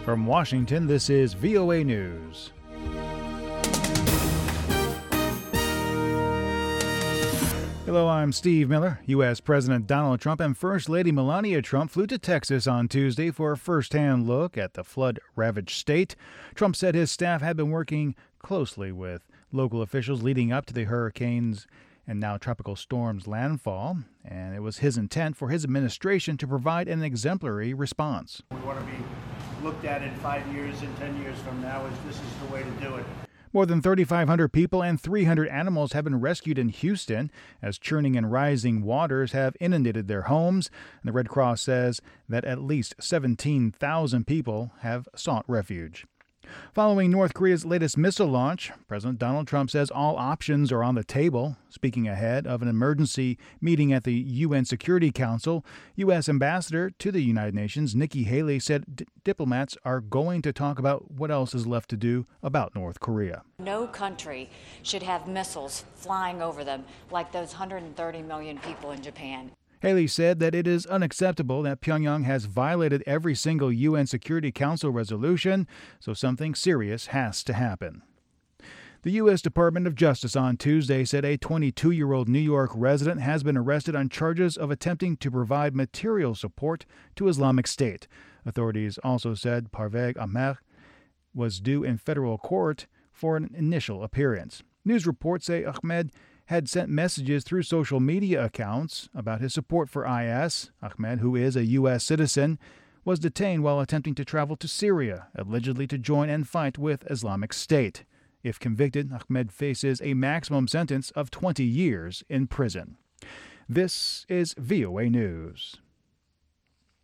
From Washington, this is VOA News. Hello, I'm Steve Miller. U.S. President Donald Trump and First Lady Melania Trump flew to Texas on Tuesday for a first-hand look at the flood-ravaged state. Trump said his staff had been working closely with local officials leading up to the hurricanes and now tropical storm's landfall, and it was his intent for his administration to provide an exemplary response. We want to be looked at in 5 years and 10 years from now as this is the way to do it. More than 3,500 people and 300 animals have been rescued in Houston as churning and rising waters have inundated their homes. And the Red Cross says that at least 17,000 people have sought refuge. Following North Korea's latest missile launch, President Donald Trump says all options are on the table. Speaking ahead of an emergency meeting at the UN Security Council, U.S. Ambassador to the United Nations Nikki Haley said diplomats are going to talk about what else is left to do about North Korea. No country should have missiles flying over them like those 130 million people in Japan. Haley said that it is unacceptable that Pyongyang has violated every single UN Security Council resolution, so something serious has to happen. The U.S. Department of Justice on Tuesday said a 22-year-old New York resident has been arrested on charges of attempting to provide material support to Islamic State. Authorities also said Parvez Ahmed was due in federal court for an initial appearance. News reports say Ahmed had sent messages through social media accounts about his support for IS. Ahmed, who is a U.S. citizen, was detained while attempting to travel to Syria, allegedly to join and fight with Islamic State. If convicted, Ahmed faces a maximum sentence of 20 years in prison. This is VOA News.